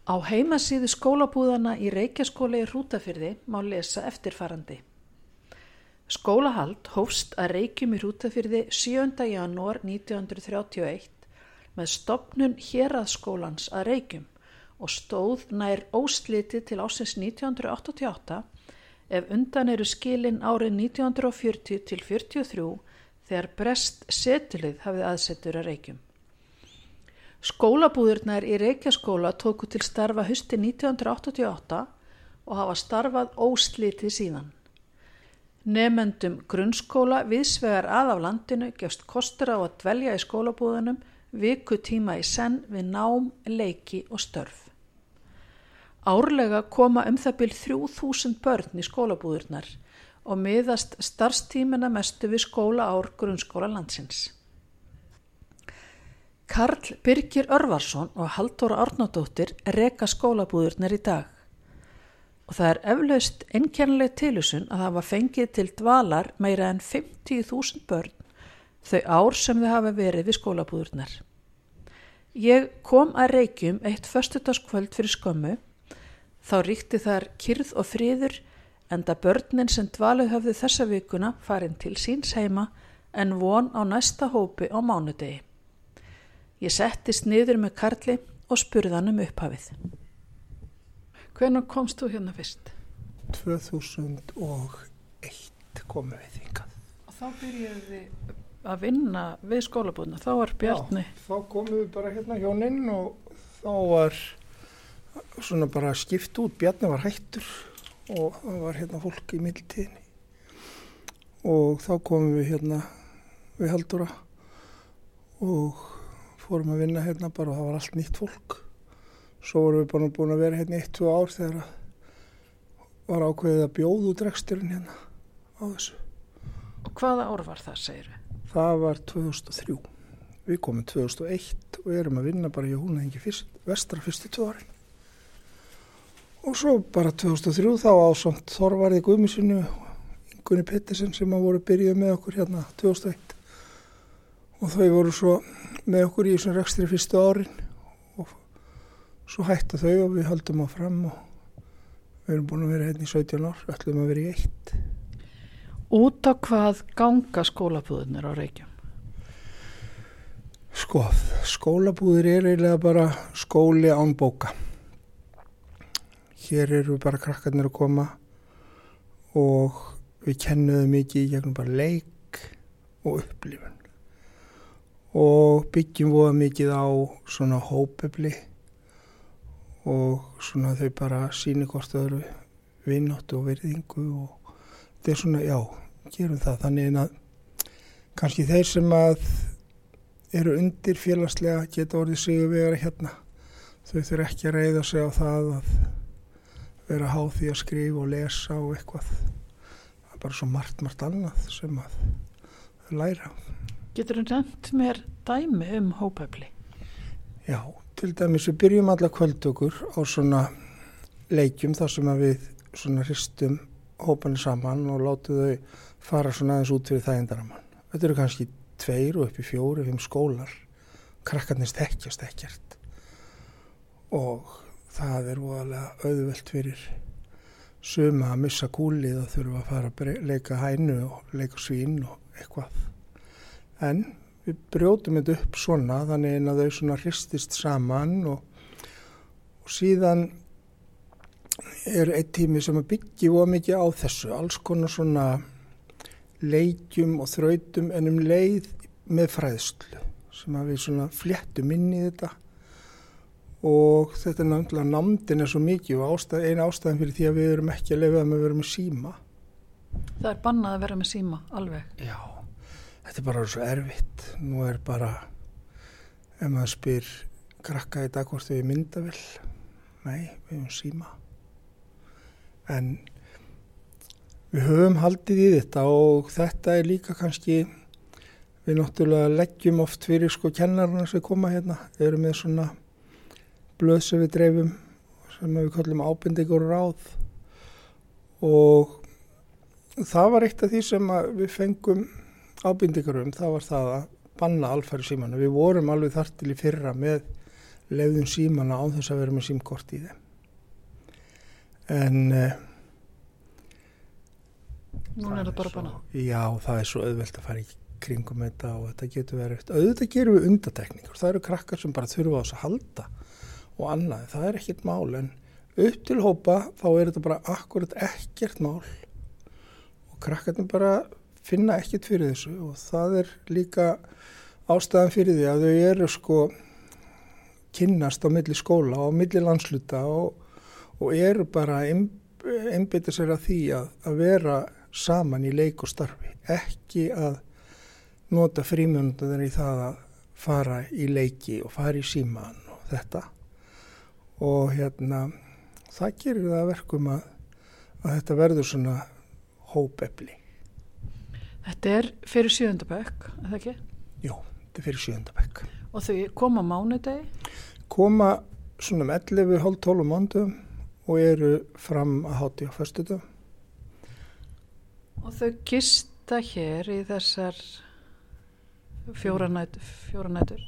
Á heimasíðu skólabúðanna í Reykjaskóla í Hrútafirði má lesa eftirfarandi. Skólahald hófst að Reykjum í Hrútafirði 7. janúar 1931 með stofnun héraðsskólans að Reykjum og stóð nær óslitið til ársins 1988 ef undan eru skilin árin 1940 til 43 þegar brest setulið hafði aðsetur að Reykjum. Skólabúðirnar í Reykjaskóla tóku til starfa haustið 1988 og hafa starfað óslitið síðan. Nemendum grunnskóla víðsvegar að af landinu gefst kostur á að dvelja í skólabúðunum vikutíma í senn við nám, leiki og störf. Árlega koma það bil 3000 börn í skólabúðirnar og miðast starfstímina mestu við skólaár grunnskóla landsins. Karl Birgir Örvarsson og Halldóra Árnadóttir reka skólabúðirnar í dag og það er eflaust einkennileg tilhugsun að hafa fengið til dvalar meira en 50.000 börn þau ár sem þau hafa verið við skólabúðirnar. Ég kom að Reykjum eitt föstudagskvöld fyrir skömmu, þá ríkti þar kyrrð og friður enda börnin sem dvalið höfðu þessa vikuna farin til síns heima en von á næsta hópi á mánudegi. Ég settist niður með Karli og spurði hann upphafið. Hvenær komst þú hérna fyrst? 2001 komum við hingað. Og þá byrjuðu þið að vinna við skólabúðina. Þá var Bjarni. Já, þá komum við bara hérna hjóninn og þá var svona bara skipt út. Bjarni var hættur og það var hérna fólk í mildtíðinni. Og þá komum við hérna við Halldóra og fórum að vinna hérna bara og það var allt nýtt fólk. Svo vorum við bara búin að vera hérna 1-2 ár þegar var ákveðið að bjóða út reksturinn hérna á þessu. Og hvaða ár var það, segir við? Það var 2003. Við komum 2001 og erum að vinna bara í Húnaþingi vestra fyrstu 2 árin. Og svo bara 2003 þá ásamt Þorvarði Guðmundsssyni og Ingunni Pettersen sem að voru byrjuð með okkur hérna 2001. Og þau voru svo með okkur í þessum rekstri fyrstu árin og svo hætta þau og við höldum áfram og við erum búin að vera hérna í 17 ár, ætlum að vera í 1. Út á hvað ganga skólabúðirnir á Reykjum? Sko, skólabúðir er eiginlega bara skóli án bóka. Hér eru bara krakkarnir að koma og við kennuðum mikið í gegnum bara leik og upplifun. Og byggjum voða mikið á svona hópefli og svona þau bara sýni hvort öðru vináttu og virðingu og þetta er svona, já, gerum það. Þannig að kannski þeir sem að eru undir félagslega geta orðið sigurvegari hérna. Þau þurfa ekki að reiða sig á það að vera háð því að skrifa og lesa og eitthvað. Það er bara svo margt annað sem að þau læra. Getur þú nefnt mér dæmi hópefli? Já, til dæmis við byrjum alla kvöldtökur á svona leikjum þar sem að við svona hristum hópanir saman og látum þau fara svona aðeins út fyrir þægindaramann. Þetta eru kannski 2 og upp í 4-5 skólar. Krakkarnir þekkjast ekkert. Og það er voðalega auðvelt fyrir suma að missa kúlið og þurfa að fara að leika hænu og leika svín og eitthvað. En við brjótum þetta upp svona þannig að þau svona hristist saman og síðan er einn tími sem að byggja voða mikið á þessu, alls konar svona leikjum og þrautum en leið með fræðslu sem að við svona fléttum inn í þetta og þetta er náttúrulega námdin er svo mikið og eina ástæðan fyrir því að við erum ekki að leyfa að vera með síma. Það er bannað að vera með síma, alveg? Já. Þetta er bara svo erfitt. Nú er bara, ef maður spyr krakka í dag hvort við myndavél. Nei, við höfum síma. En við höfum haldið í þetta og þetta er líka kannski, við náttúrulega leggjum oft fyrir kennarana sem koma hérna. Við erum með svona blöð sem við dreifum sem við kallum ábendingar og ráð. Og það var eitt af því sem við fengum ábendingar það var það að banna alfæri símanu. Við vorum alveg þar til í fyrra með leyfðum símana án þess að vera með símkort í þeim. En núna er það bara bannað. Já, það er svo auðvelt að fara í kringum þetta og þetta getur verið auðvitað gerum við undatekningur, það eru krakkar sem bara þurfa á þess að halda og annað, það er ekkert mál en upp til hópa þá er þetta bara akkurat ekkert mál og krakkarnir bara finna ekkert fyrir þessu og það er líka ástæðan fyrir því að þau eru sko kynnast á milli skóla og milli landsluta og eru bara einbeita sér að því að vera saman í leik og starfi, ekki að nota frímínútur í það að fara í leiki og fara í síman og þetta og það gerir það verkum að þetta verður svona hópefli. Þetta er fyrir 7. bekk, er það ekki? Jú, þetta er fyrir 7. bekk. Og þau koma mánudegi? Koma svona 11:30 mándum og eru fram að hátíð á föstudögum. Og þau gista hér í þessar 4 nætur? 4 nætur,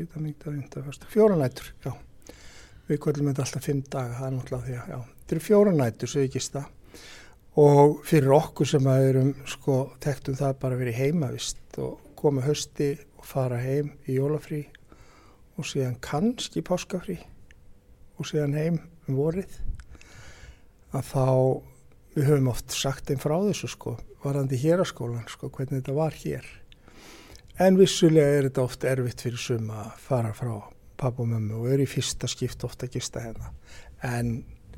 já. Við kvöldum þetta alltaf 5 daga, það er náttúrulega því að, já. Þetta eru 4 nætur sem við gista og fyrir okkur sem að erum, sko, þekktum það bara að vera í heimavist og koma hausti og fara heim í jólafrí og síðan kannski páskafrí og síðan heim vorið, að þá, við höfum oft sagt einn frá þessu, sko, varðandi héraskólan, sko, hvernig þetta var hér. En vissulega er þetta oft erfitt fyrir suma að fara frá pappa og mömmu og eru í fyrsta skipt ofta að gista hérna. En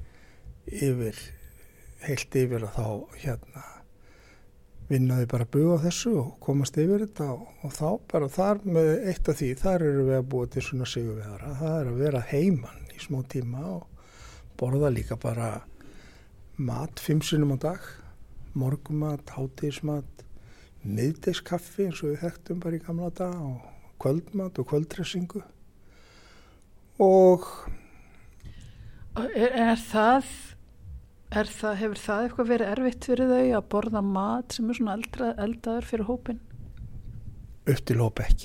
heilt yfir að þá vinnaði bara bug á þessu og komast yfir þetta og þá bara þar með eitt af því, þar eru við að búa til svona sigurvegara. Það er að vera heiman í smá tíma og borða líka bara mat 5 sinnum á dag, morgumat, hádegismat, miðdegskaffi eins og við þekktum bara í gamla dag og kvöldmat og kvöldressingu og hefur það eitthvað verið erfitt fyrir þau að borða mat sem er svona eldaður fyrir hópin? Upp til hópa ekki.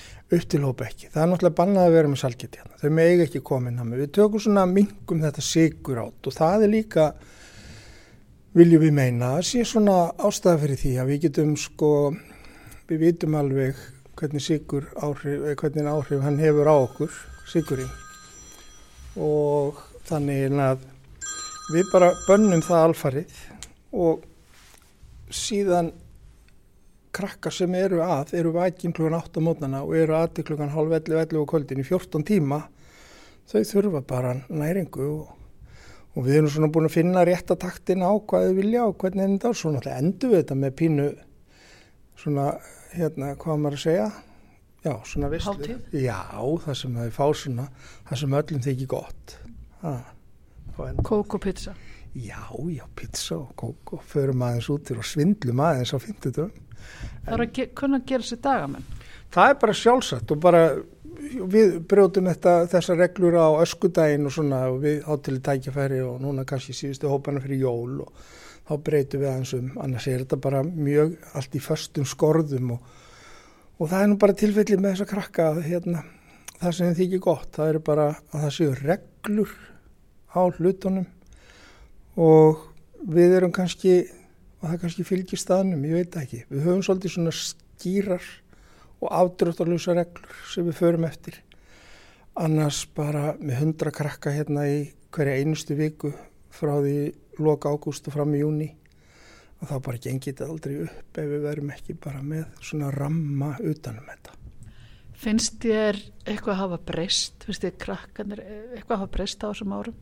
Það er náttúrulega bannað að vera með salgeti hérna. Þau mega ekki koma inn að mig. Við tökum svona minkum þetta sykur át og það er líka viljum við meina að sé svona ástæða fyrir því að við getum sko, við vitum alveg hvernig áhrif hann hefur á okkur, sykurinn. Og þannig að við bara bönnum það alfarið og síðan krakkar sem eru vakinn klukkan 8 á mótnana og eru til klukkan 10:30 á kvöldin í 14 tíma, þau þurfa bara næringu og við erum svona búin að finna rétta taktin á hvað þau vilja og hvernig þetta og svo náttúrulega endur við þetta með pínu svona, hvað maður að segja, já, svona veislu. Hátíð? Já, það sem þau fá svona, það sem öllum þykir gott. Kók og pizza? Já, pizza og kók og förum aðeins út og svindlum aðeins á 50 dögum. Það er að kunna gera sér dagamenn? Það er bara sjálfsagt og bara við brjótum þessar reglur á öskudaginn og svona og við hátíðlega tækifæri og núna kannski síðustu hópana fyrir jól og þá breytum við aðeins annars er þetta bara mjög allt í föstum skorðum og það er nú bara tilfelli með þessa krakka það sem þeim þykir gott, það er bara að það séu reglur á hlutunum og við erum kannski og það kannski fylgir staðnum, ég veit ekki við höfum svolítið svona skýrar og afdráttarlausa reglur sem við förum eftir. Annars bara með 100 krakka hérna í hverja einustu viku frá því loka ágúst og fram í júní og þá bara gengir þetta aldrei upp ef við verum ekki bara með svona ramma utanum þetta. Finnst þér eitthvað að hafa breyst? Finnst þér krakkanir eitthvað að hafa breyst á þessum árum?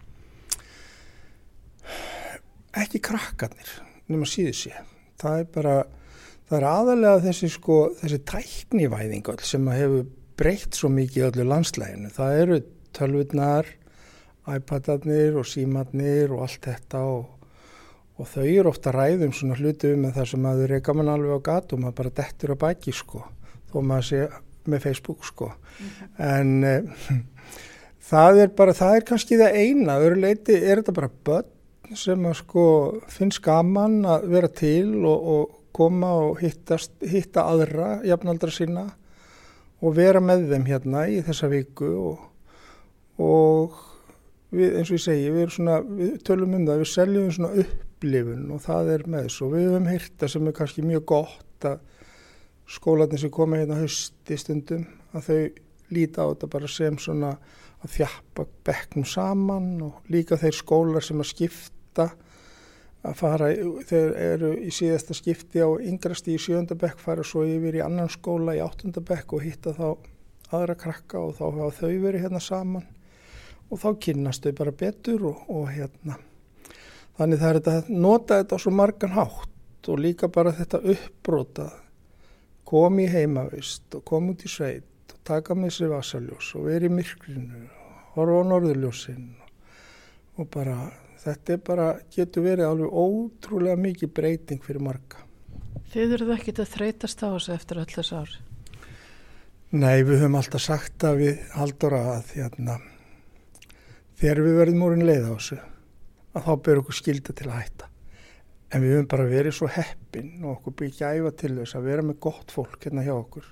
Ekki krakkanir, nema síður sé. Það er aðalega þessi tæknivæðing sem hefur breytt svo mikið öllu landslæginu. Það eru tölvurnar, iPadarnir og símarnir og allt þetta og þau eru ofta ræðum svona hluti með það sem að þau reka mann alveg á gat og maður bara dettur á baki þó maður sé með Facebook En það er kannski það eina, öðru leyti er þetta bara börn sem að finnst gaman að vera til og koma og hitta aðra jafnaldra sína og vera með þeim hérna í þessa viku og við, eins og ég segi, við tölum það, við seljum svona upplifun og það með svo. Við höfum heyrt það sem kannski mjög gott að skólarnir sem koma hérna hausti stundum, að þau líta á þetta bara sem svona að þjappa bekknum saman og líka þeir skólar sem að skipta að fara, þeir eru í síðasta skipti á yngra stigi í 7. bekk, fara svo yfir í annan skóla í 8. bekk og hitta þá aðra krakka og þá hafa þau verið hérna saman og þá kynnast þau bara betur og hérna. Þannig það er þetta að nota þetta á svo margan hátt og líka bara þetta uppbrota, komi í heimavist og komi út í sveit og taka með sér vasaljós og vera í myrkrinu, horfa á norðurljósin og bara, þetta bara getur verið alveg ótrúlega mikið breyting fyrir marga. Þið eruð ekki að þreytast á þessu eftir öll þessu ár? Nei, við höfum alltaf sagt að við Halldóra að þegar við verðum orðin leið á þessu, að þá ber okkur skylda til að hætta. En við höfum bara verið svo heppin og okkur byrja gæfa til þess að vera með gott fólk hérna hjá okkur.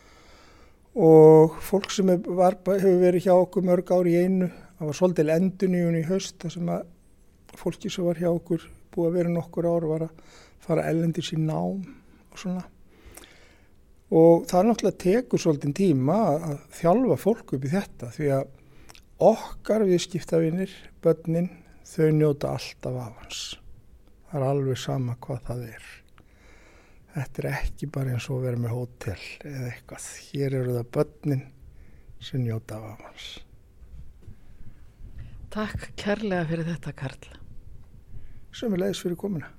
Og fólk sem hefur verið hjá okkur mörg ár í einu, það var svolítil endurnýjun í haust, þar sem að fólki sem var hjá okkur búið að vera nokkur ár var að fara erlendis í nám og svona. Og það náttúrulega tekur svolítinn tíma að þjálfa fólk upp í þetta því að okkar viðskiptavinir, börnin, þau njóta alltaf af hans. Það er alveg sama hvað það er. Þetta er ekki bara eins og að vera með hótel eða eitthvað. Hér eru það börnin sem njóta af hans. Takk kærlega fyrir þetta, Karl. Sömuleiðis fyrir komuna.